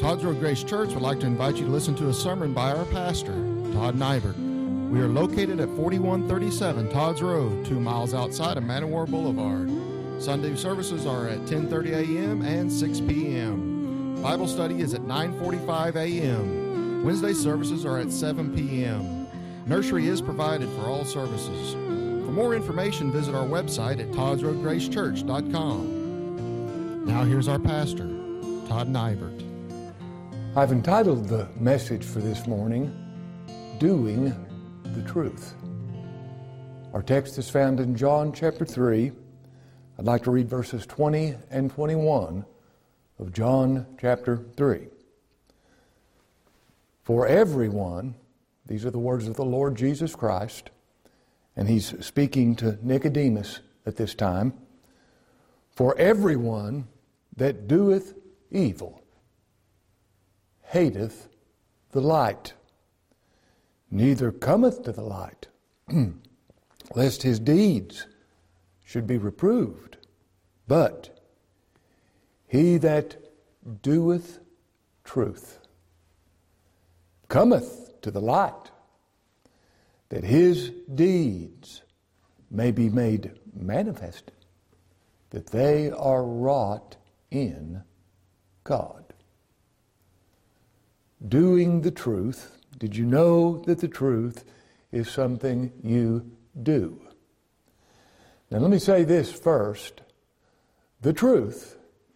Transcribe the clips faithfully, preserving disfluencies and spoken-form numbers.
Todd's Road Grace Church would like to invite you to listen to a sermon by our pastor, Todd Nybert. We are located at forty-one thirty-seven Todd's Road, two miles outside of Man O' War Boulevard. Sunday services are at ten thirty a.m. and six p.m. Bible study is at nine forty-five a.m. Wednesday services are at seven p.m. Nursery is provided for all services. For more information, visit our website at todds road grace church dot com. Now here's our pastor, Todd Nybert. I've entitled the message for this morning, Doing the Truth. Our text is found in John chapter three. I'd like to read verses twenty and twenty-one of John chapter three. For everyone, these are the words of the Lord Jesus Christ, and he's speaking to Nicodemus at this time. For everyone that doeth evil hateth the light, neither cometh to the light, lest his deeds should be reproved. But he that doeth truth cometh to the light, that his deeds may be made manifest, that they are wrought in God. Doing the truth. Did you know that the truth is something you do? Now let me say this first. The truth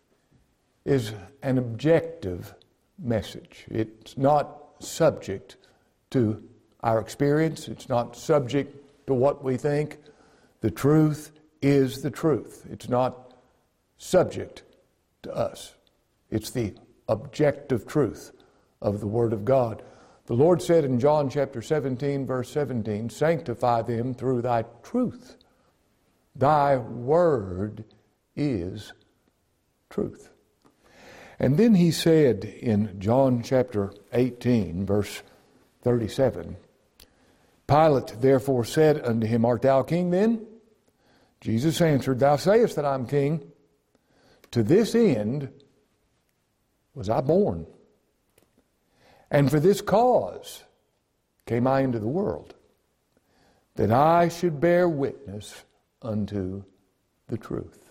is an objective message. It's not subject to our experience. It's not subject to what we think. The truth is the truth. It's not subject to us. It's the objective truth of the Word of God. The Lord said in John chapter seventeen, verse seventeen, sanctify them through thy truth. Thy word is truth. And then he said in John chapter eighteen, verse thirty-seven, Pilate therefore said unto him, Art thou king then? Jesus answered, Thou sayest that I am king. To this end was I born. And for this cause came I into the world, that I should bear witness unto the truth.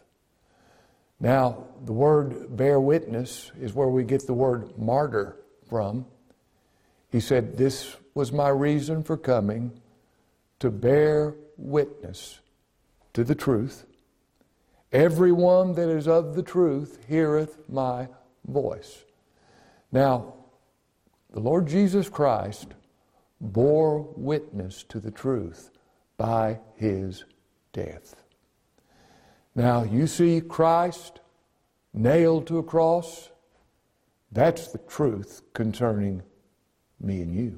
Now, the word bear witness is where we get the word martyr from. He said, this was my reason for coming, to bear witness to the truth. Everyone that is of the truth heareth my voice. Now, the Lord Jesus Christ bore witness to the truth by his death. Now, you see Christ nailed to a cross. That's the truth concerning me and you.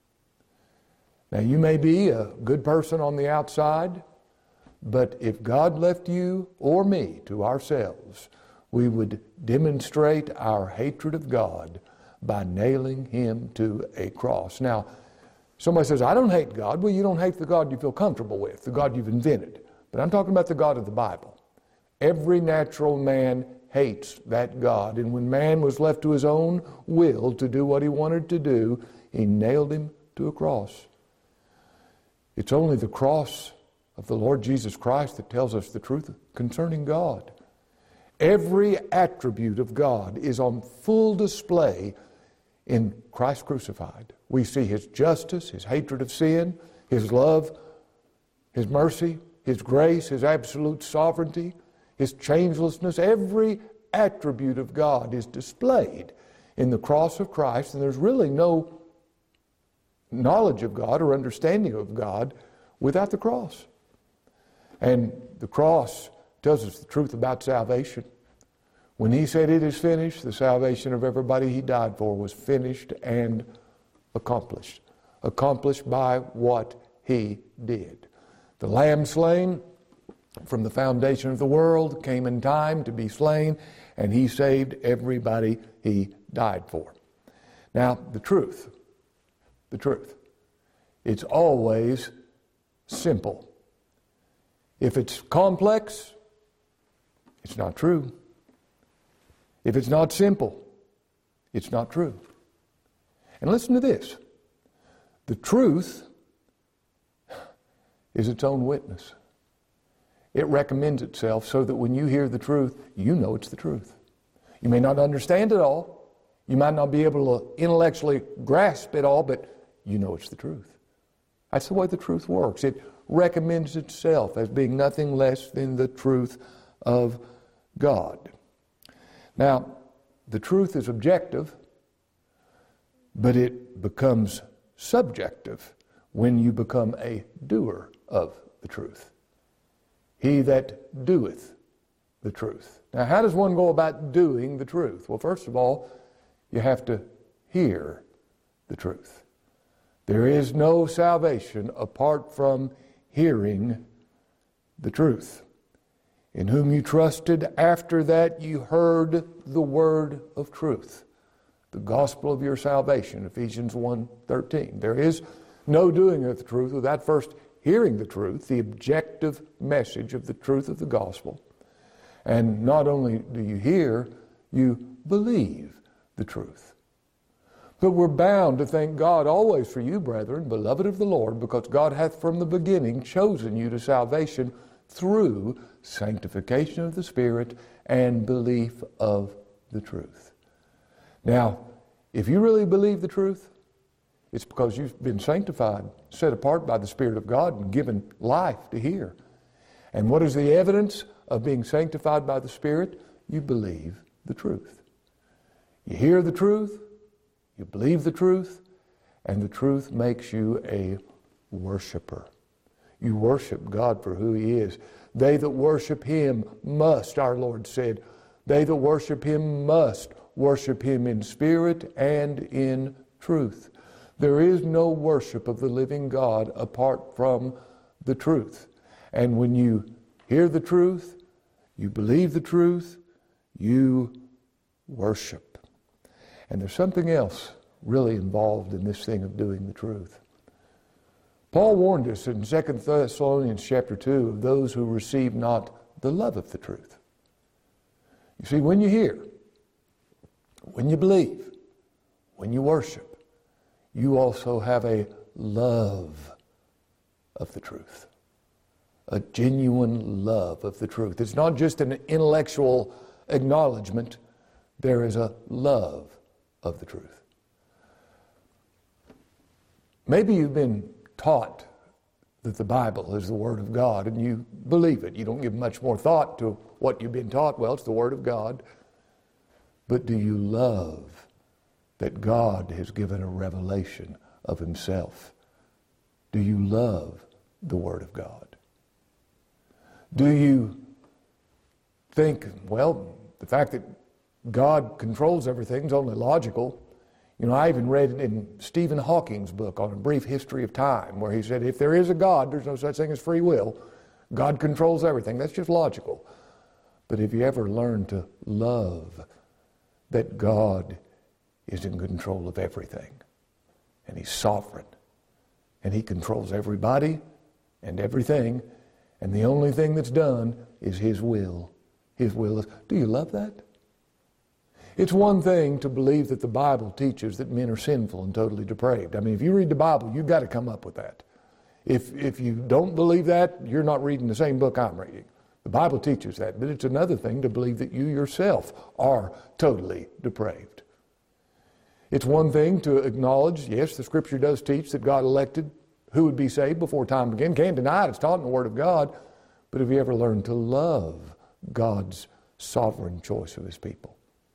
Now, you may be a good person on the outside, but if God left you or me to ourselves, we would demonstrate our hatred of God by nailing him to a cross. Now, somebody says, I don't hate God. Well, you don't hate the God you feel comfortable with, the God you've invented. But I'm talking about the God of the Bible. Every natural man hates that God. And when man was left to his own will to do what he wanted to do, he nailed him to a cross. It's only the cross of the Lord Jesus Christ that tells us the truth concerning God. Every attribute of God is on full display in Christ crucified. We see his justice, his hatred of sin, his love, his mercy, his grace, his absolute sovereignty, his changelessness. Every attribute of God is displayed in the cross of Christ, and there's really no knowledge of God or understanding of God without the cross. And the cross tells us the truth about salvation. When he said it is finished, the salvation of everybody he died for was finished and accomplished. Accomplished by what he did. The lamb slain from the foundation of the world came in time to be slain, and he saved everybody he died for. Now, the truth, the truth, it's always simple. If it's complex, it's not true. If it's not simple, it's not true. And listen to this. The truth is its own witness. It recommends itself so that when you hear the truth, you know it's the truth. You may not understand it all. You might not be able to intellectually grasp it all, but you know it's the truth. That's the way the truth works. It recommends itself as being nothing less than the truth of God. Now, the truth is objective, but it becomes subjective when you become a doer of the truth. He that doeth the truth. Now, how does one go about doing the truth? Well, first of all, you have to hear the truth. There is no salvation apart from hearing the truth. In whom you trusted, after that you heard the word of truth, the gospel of your salvation, Ephesians one thirteen. There is no doing of the truth without first hearing the truth, the objective message of the truth of the gospel. And not only do you hear, you believe the truth. But we're bound to thank God always for you, brethren, beloved of the Lord, because God hath from the beginning chosen you to salvation through sanctification of the Spirit and belief of the truth. Now, if you really believe the truth, it's because you've been sanctified, set apart by the Spirit of God, and given life to hear. And what is the evidence of being sanctified by the Spirit? You believe the truth. You hear the truth, you believe the truth, and the truth makes you a worshiper. You worship God for who He is. They that worship Him must, our Lord said, they that worship Him must worship Him in spirit and in truth. There is no worship of the living God apart from the truth. And when you hear the truth, you believe the truth, you worship. And there's something else really involved in this thing of doing the truth. Paul warned us in Second Thessalonians chapter two of those who receive not the love of the truth. You see, when you hear, when you believe, when you worship, you also have a love of the truth. A genuine love of the truth. It's not just an intellectual acknowledgement. There is a love of the truth. Maybe you've been taught that the Bible is the Word of God and you believe it. You don't give much more thought to what you've been taught. Well, it's the Word of God. But do you love that God has given a revelation of Himself? Do you love the Word of God? Do you think, well, the fact that God controls everything is only logical? You know, I even read in Stephen Hawking's book on A Brief History of Time, where he said, if there is a God, there's no such thing as free will. God controls everything. That's just logical. But have you ever learned to love that God is in control of everything? And He's sovereign. And He controls everybody and everything. And the only thing that's done is His will. His will is, do you love that? It's one thing to believe that the Bible teaches that men are sinful and totally depraved. I mean, if you read the Bible, you've got to come up with that. If, if you don't believe that, you're not reading the same book I'm reading. The Bible teaches that, but it's another thing to believe that you yourself are totally depraved. It's one thing to acknowledge, yes, the Scripture does teach that God elected who would be saved before time began. Can't deny it, it's taught in the Word of God. But have you ever learned to love God's sovereign choice of His people?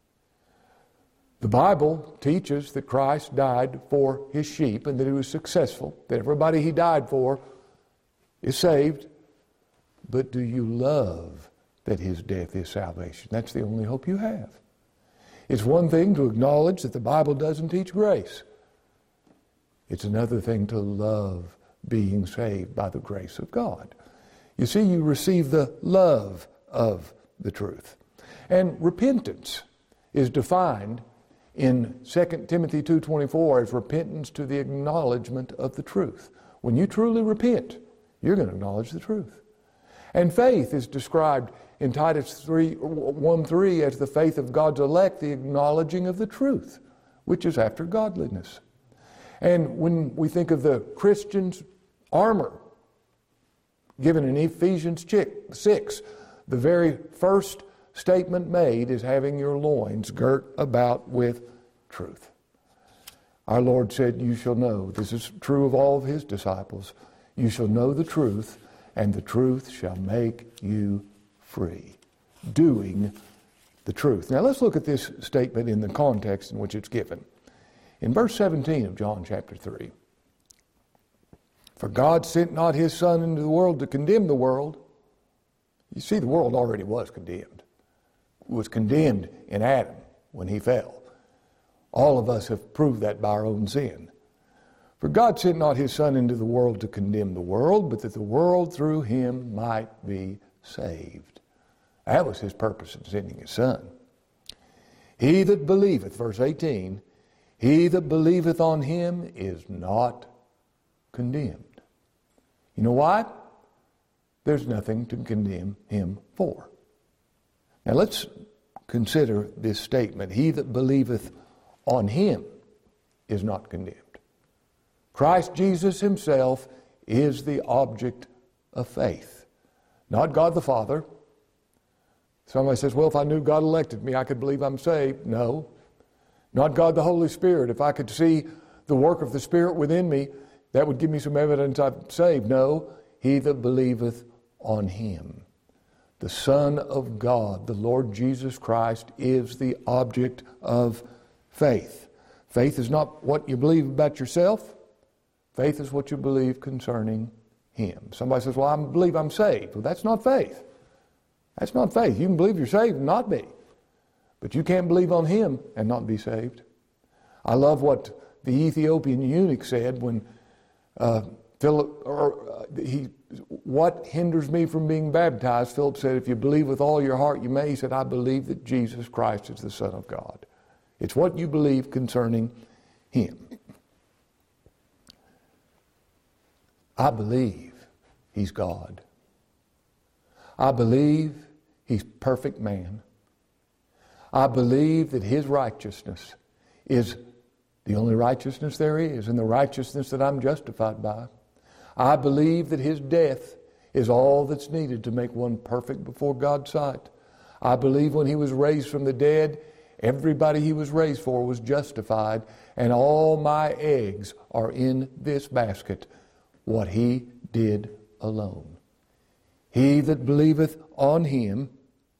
The Bible teaches that Christ died for His sheep and that He was successful, that everybody He died for is saved. But do you love that His death is salvation? That's the only hope you have. It's one thing to acknowledge that the Bible doesn't teach grace. It's another thing to love being saved by the grace of God. You see, you receive the love of the truth. And repentance is defined in Second Timothy two twenty-four as repentance to the acknowledgement of the truth. When you truly repent, you're going to acknowledge the truth. And faith is described in Titus one three as the faith of God's elect, the acknowledging of the truth which is after godliness. And when we think of the Christian's armor, given in Ephesians six, the very first statement made is having your loins girt about with truth. Our Lord said, you shall know, this is true of all of his disciples, you shall know the truth, and the truth shall make you free. Doing the truth. Now let's look at this statement in the context in which it's given. In verse seventeen of John chapter three, for God sent not his Son into the world to condemn the world. You see, the world already was condemned. It was condemned in Adam when he fell. All of us have proved that by our own sin. For God sent not his Son into the world to condemn the world, but that the world through him might be saved. That was his purpose in sending his Son. He that believeth, verse eighteen, he that believeth on him is not condemned. You know why? There's nothing to condemn him for. Now let's consider this statement. He that believeth on him is not condemned. Christ Jesus himself is the object of faith, not God the Father. Somebody says, well, if I knew God elected me, I could believe I'm saved. No. Not God the Holy Spirit. If I could see the work of the Spirit within me, that would give me some evidence I'm saved. No. He that believeth on him. The Son of God, the Lord Jesus Christ, is the object of faith. Faith is not what you believe about yourself. Faith is what you believe concerning him. Somebody says, well, I believe I'm saved. Well, that's not faith. That's not faith. You can believe you're saved and not be. But you can't believe on him and not be saved. I love what the Ethiopian eunuch said when uh, Philip, or uh, he, what hinders me from being baptized? Philip said, if you believe with all your heart, you may. He said, I believe that Jesus Christ is the Son of God. It's what you believe concerning him. I believe he's God. I believe he's perfect man. I believe that his righteousness is the only righteousness there is, and the righteousness that I'm justified by. I believe that his death is all that's needed to make one perfect before God's sight. I believe when he was raised from the dead, everybody he was raised for was justified, and all my eggs are in this basket, what he did alone. He that believeth on him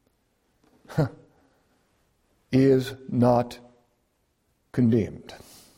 is not condemned.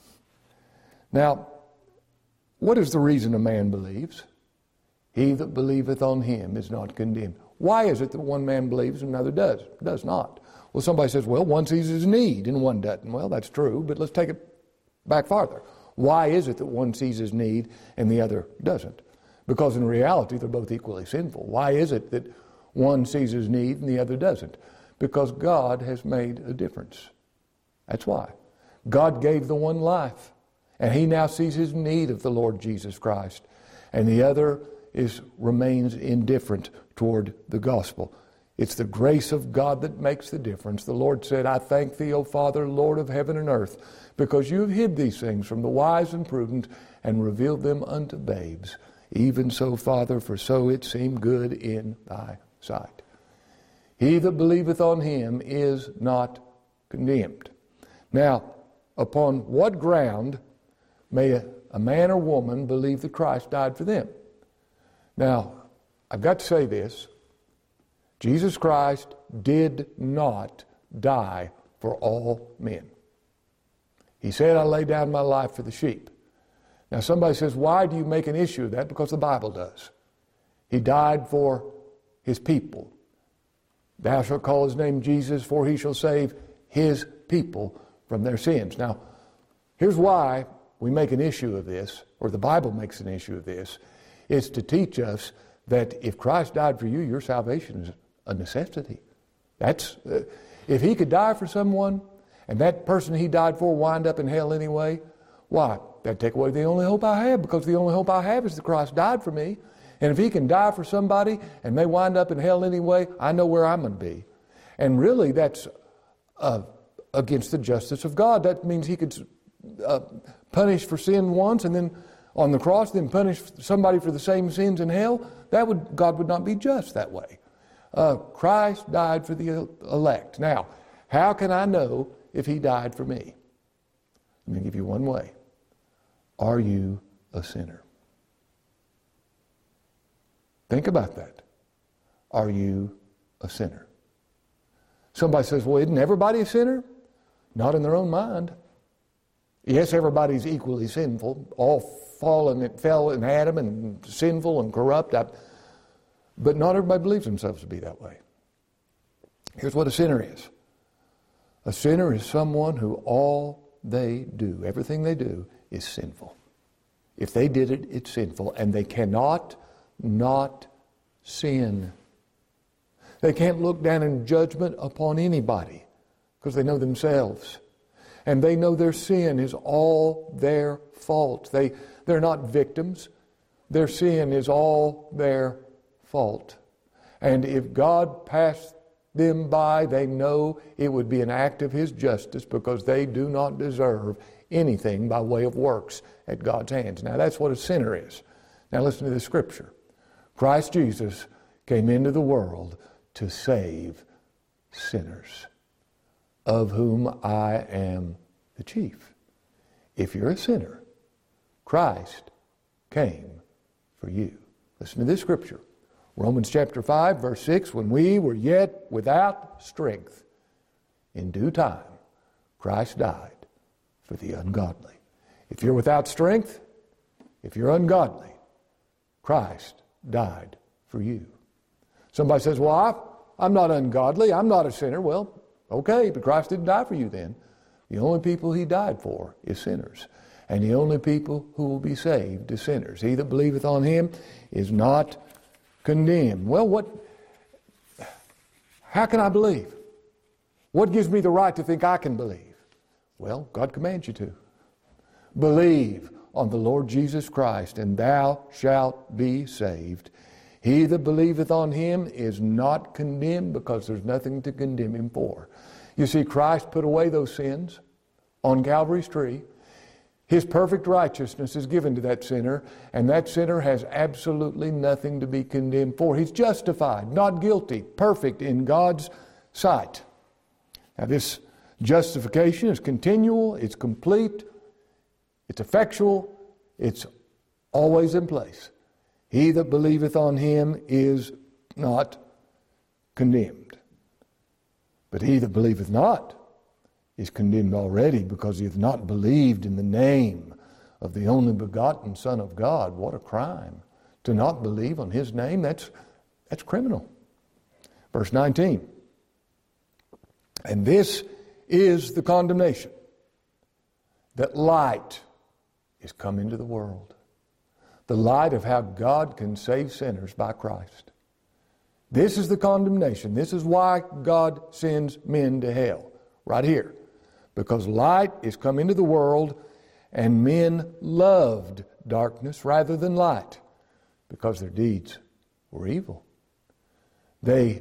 Now, what is the reason a man believes? He that believeth on him is not condemned. Why is it that one man believes and another does? Does not. Well, somebody says, well, one sees his need and one doesn't. Well, that's true, but let's take it back farther. Why is it that one sees his need and the other doesn't? Because in reality, they're both equally sinful. Why is it that one sees his need and the other doesn't? Because God has made a difference. That's why. God gave the one life, and he now sees his need of the Lord Jesus Christ, and the other is remains indifferent toward the gospel. It's the grace of God that makes the difference. The Lord said, I thank thee, O Father, Lord of heaven and earth, because you have hid these things from the wise and prudent and revealed them unto babes. Even so, Father, for so it seemed good in thy sight. He that believeth on him is not condemned. Now, upon what ground may a, a man or woman believe that Christ died for them? Now, I've got to say this. Jesus Christ did not die for all men. He said, I lay down my life for the sheep. Now somebody says, why do you make an issue of that? Because the Bible does. He died for his people. Thou shalt call his name Jesus, for he shall save his people from their sins. Now, here's why we make an issue of this, or the Bible makes an issue of this. It's to teach us that if Christ died for you, your salvation is a necessity. That's uh, if he could die for someone, and that person he died for wind up in hell anyway, why? That'd take away the only hope I have, because the only hope I have is that Christ died for me. And if he can die for somebody and they wind up in hell anyway, I know where I'm going to be. And really, that's a, against the justice of God. That means he could uh, punish for sin once and then on the cross, then punish somebody for the same sins in hell. That would God would not be just that way. Uh, Christ died for the elect. Now, how can I know if he died for me? Let me give you one way. Are you a sinner? Think about that. Are you a sinner? Somebody says, well, isn't everybody a sinner? Not in their own mind. Yes, everybody's equally sinful. All fallen, it fell in Adam and sinful and corrupt. I, but not everybody believes themselves to be that way. Here's what a sinner is. A sinner is someone who all they do, everything they do, is sinful. If they did it, it's sinful, and they cannot not sin. They can't look down in judgment upon anybody because they know themselves. And they know their sin is all their fault. They, they're not victims. Their sin is all their fault. And if God passed them by, they know it would be an act of His justice because they do not deserve anything by way of works at God's hands. Now that's what a sinner is. Now listen to the scripture. Christ Jesus came into the world to save sinners, of whom I am the chief. If you're a sinner, Christ came for you. Listen to this scripture. Romans chapter five, verse six, when we were yet without strength, in due time, Christ died for the ungodly. If you're without strength, if you're ungodly, Christ died for you. Somebody says, well, I, I'm not ungodly, I'm not a sinner. Well, okay, but Christ didn't die for you then. The only people He died for is sinners. And the only people who will be saved is sinners. He that believeth on Him is not condemned. Well, what? How can I believe? What gives me the right to think I can believe? Well, God commands you to. Believe on the Lord Jesus Christ, and thou shalt be saved. He that believeth on Him is not condemned, because there's nothing to condemn him for. You see, Christ put away those sins on Calvary's tree. His perfect righteousness is given to that sinner, and that sinner has absolutely nothing to be condemned for. He's justified, not guilty, perfect in God's sight. Now this justification is continual, it's complete, it's effectual, it's always in place. He that believeth on Him is not condemned. But he that believeth not is condemned already, because he hath not believed in the name of the only begotten Son of God. What a crime. To not believe on His name, that's, that's criminal. Verse nineteen. And this is the condemnation, that light is come into the world. The light of how God can save sinners by Christ. This is the condemnation. This is why God sends men to hell. Right here. Because light is come into the world, and men loved darkness rather than light, because their deeds were evil. They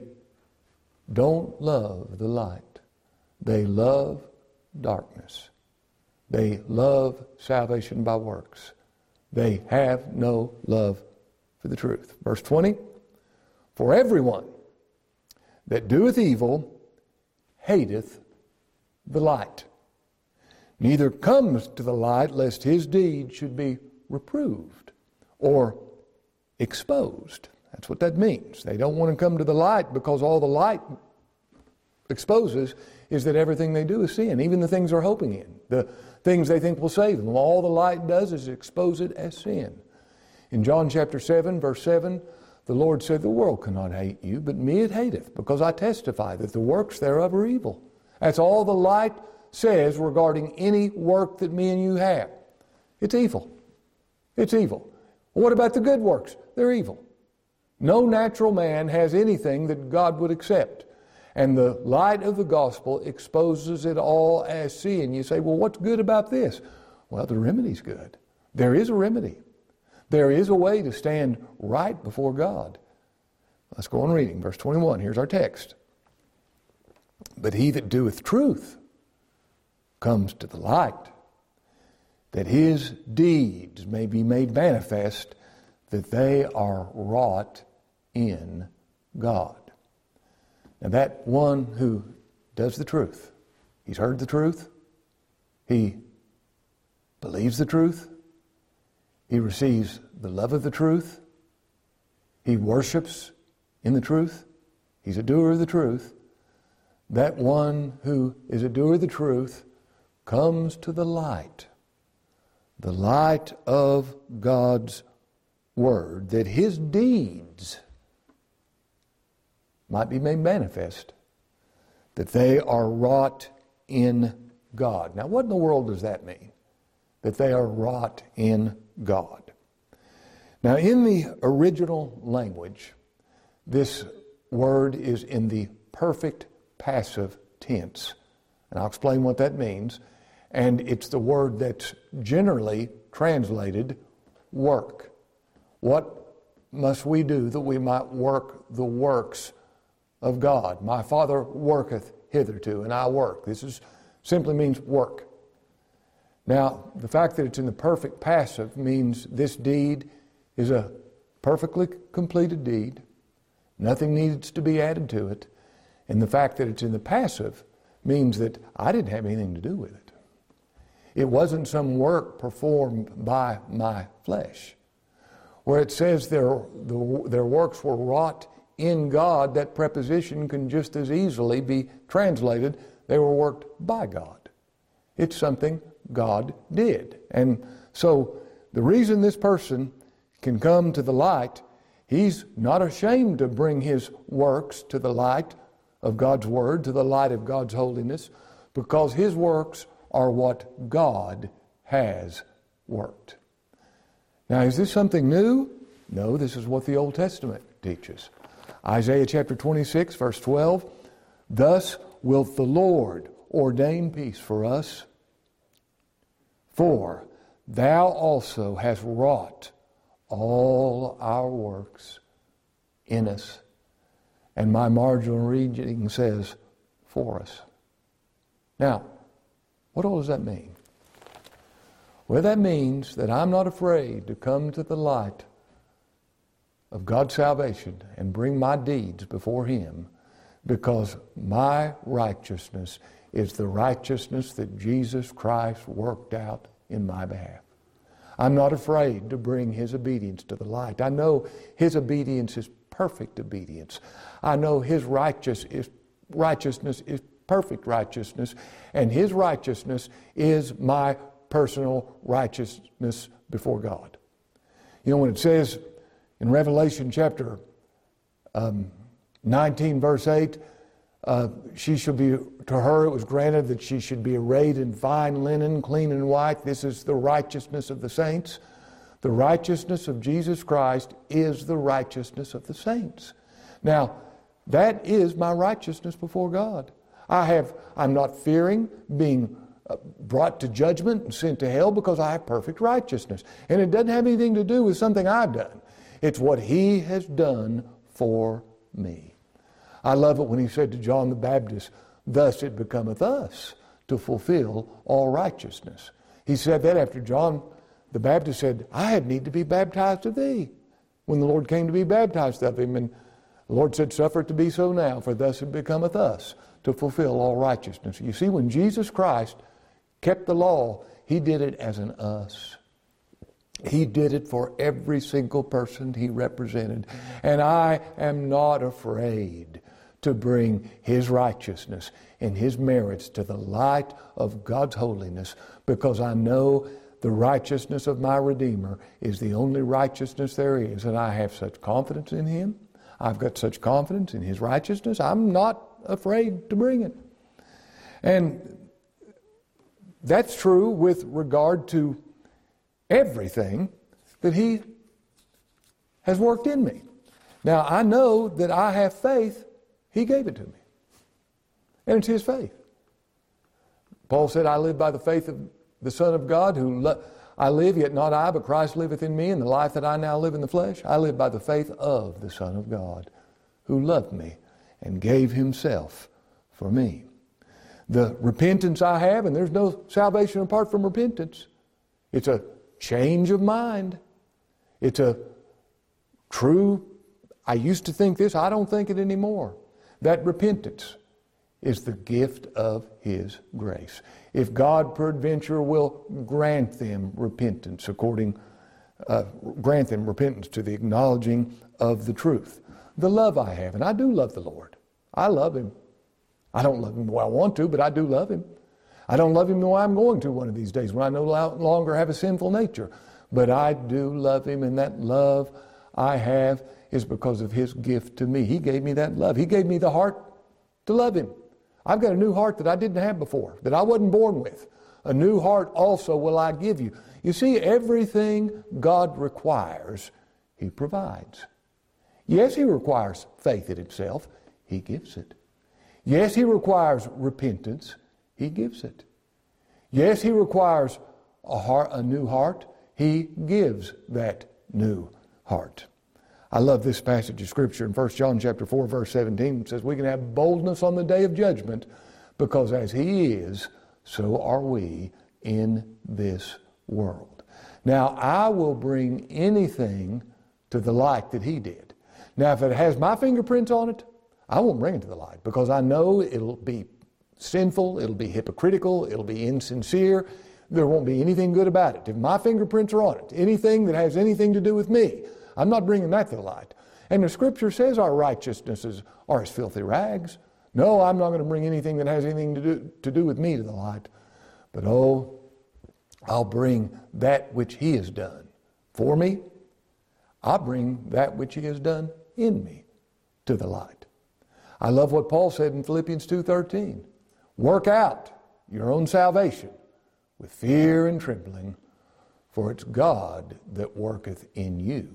don't love the light. They love darkness. They love salvation by works. They have no love for the truth. Verse twenty, for everyone that doeth evil hateth the light, neither comes to the light, lest his deed should be reproved or exposed. That's what that means. They don't want to come to the light, because all the light exposes is that everything they do is sin, even the things they're hoping in, the things they think will save them. All the light does is expose it as sin. In John chapter seven, verse seven, the Lord said, the world cannot hate you, but me it hateth, because I testify that the works thereof are evil. That's all the light says regarding any work that me and you have. It's evil. It's evil. Well, what about the good works? They're evil. No natural man has anything that God would accept. And the light of the gospel exposes it all as sin. You say, well, what's good about this? Well, the remedy's good. There is a remedy. There is a way to stand right before God. Let's go on reading. Verse twenty-one, here's our text. But he that doeth truth comes to the light, that his deeds may be made manifest, that they are wrought in God. Now that one who does the truth, he's heard the truth, he believes the truth, he receives the love of the truth, he worships in the truth, he's a doer of the truth. That one who is a doer of the truth comes to the light, the light of God's Word, that his deeds might be made manifest, that they are wrought in God. Now, what in the world does that mean? That they are wrought in God. Now, in the original language, this word is in the perfect passive tense. And I'll explain what that means. And it's the word that's generally translated work. What must we do that we might work the works of God? My Father worketh hitherto, and I work. This is simply means work. Now, the fact that it's in the perfect passive means this deed is a perfectly completed deed. Nothing needs to be added to it. And the fact that it's in the passive means that I didn't have anything to do with it. It wasn't some work performed by my flesh. Where it says their, the, their works were wrought in God, that preposition can just as easily be translated, they were worked by God. It's something God did. And so the reason this person can come to the light, he's not ashamed to bring his works to the light of God's Word, to the light of God's holiness, because his works are what God has worked. Now, is this something new? No, this is what the Old Testament teaches. Isaiah chapter twenty-six, verse twelve, thus wilt the Lord ordain peace for us, for thou also hast wrought all our works in us. And my marginal reading says, for us. Now, what all does that mean? Well, that means that I'm not afraid to come to the light of God's salvation and bring my deeds before Him, because my righteousness is the righteousness that Jesus Christ worked out in my behalf. I'm not afraid to bring His obedience to the light. I know His obedience is perfect obedience. I know His righteous is, righteousness is perfect righteousness, and His righteousness is my personal righteousness before God. You know, when it says in Revelation chapter um, nineteen, verse eight, uh, she shall be, to her it was granted that she should be arrayed in fine linen, clean and white. This is the righteousness of the saints. The righteousness of Jesus Christ is the righteousness of the saints. Now, that is my righteousness before God. I have, I'm not fearing being brought to judgment and sent to hell because I have perfect righteousness. And it doesn't have anything to do with something I've done. It's what He has done for me. I love it when He said to John the Baptist, thus it becometh us to fulfill all righteousness. He said that after John the Baptist said, I had need to be baptized of thee, when the Lord came to be baptized of him. And the Lord said, suffer it to be so now, for thus it becometh us to fulfill all righteousness. You see, when Jesus Christ kept the law, He did it as an us. He did it for every single person He represented. And I am not afraid to bring His righteousness and His merits to the light of God's holiness, because I know the righteousness of my Redeemer is the only righteousness there is. And I have such confidence in Him. I've got such confidence in His righteousness. I'm not afraid to bring it. And that's true with regard to everything that He has worked in me. Now, I know that I have faith. He gave it to me. And it's His faith. Paul said, I live by the faith of the Son of God, who lo- I live, yet not I, but Christ liveth in me, and the life that I now live in the flesh, I live by the faith of the Son of God, who loved me and gave Himself for me. The repentance I have, and there's no salvation apart from repentance. It's a change of mind. It's a true, I used to think this, I don't think it anymore. That repentance is the gift of His grace. If God peradventure will grant them repentance according, uh, grant them repentance to the acknowledging of the truth. The love I have, and I do love the Lord. I love Him. I don't love Him the way I want to, but I do love Him. I don't love Him the way I'm going to one of these days when I no longer have a sinful nature. But I do love Him, and that love I have is because of His gift to me. He gave me that love. He gave me the heart to love Him. I've got a new heart that I didn't have before, that I wasn't born with. A new heart also will I give you. You see, everything God requires, He provides. Yes, He requires faith in Himself. He gives it. Yes, He requires repentance. He gives it. Yes, He requires a heart, a new heart. He gives that new heart. I love this passage of Scripture in First John chapter four, verse seventeen. It says we can have boldness on the day of judgment because as He is, so are we in this world. Now, I will bring anything to the light that He did. Now, if it has my fingerprints on it, I won't bring it to the light because I know it'll be sinful, it'll be hypocritical, it'll be insincere. There won't be anything good about it. If my fingerprints are on it, anything that has anything to do with me, I'm not bringing that to the light. And the Scripture says our righteousnesses are as filthy rags. No, I'm not going to bring anything that has anything to do, to do with me to the light. But oh, I'll bring that which He has done for me. I'll bring that which He has done in me to the light. I love what Paul said in Philippians two thirteen. Work out your own salvation with fear and trembling, for it's God that worketh in you,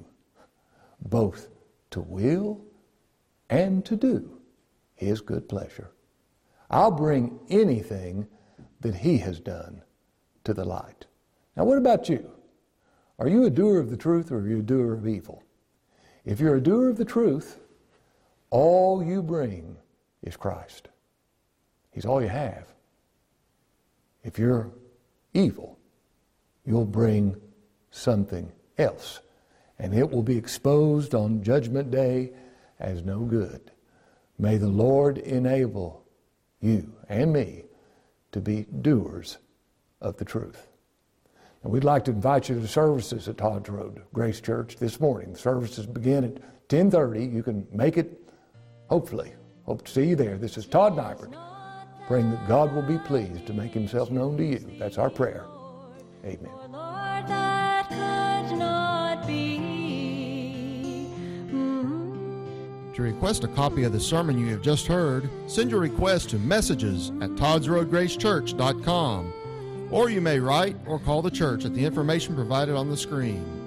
both to will and to do His good pleasure. I'll bring anything that He has done to the light. Now, what about you? Are you a doer of the truth or are you a doer of evil? If you're a doer of the truth, all you bring is Christ. He's all you have. If you're evil, you'll bring something else, and it will be exposed on Judgment Day as no good. May the Lord enable you and me to be doers of the truth. And we'd like to invite you to the services at Todd's Road Grace Church this morning. The services begin at ten thirty. You can make it, hopefully. Hope to see you there. This is Todd Nybert, praying that God will be pleased to make Himself known to you. That's our prayer. Amen. Lord, that could not be. Mm-hmm. To request a copy of the sermon you have just heard, send your request to messages at todds road grace church dot com. Or you may write or call the church at the information provided on the screen.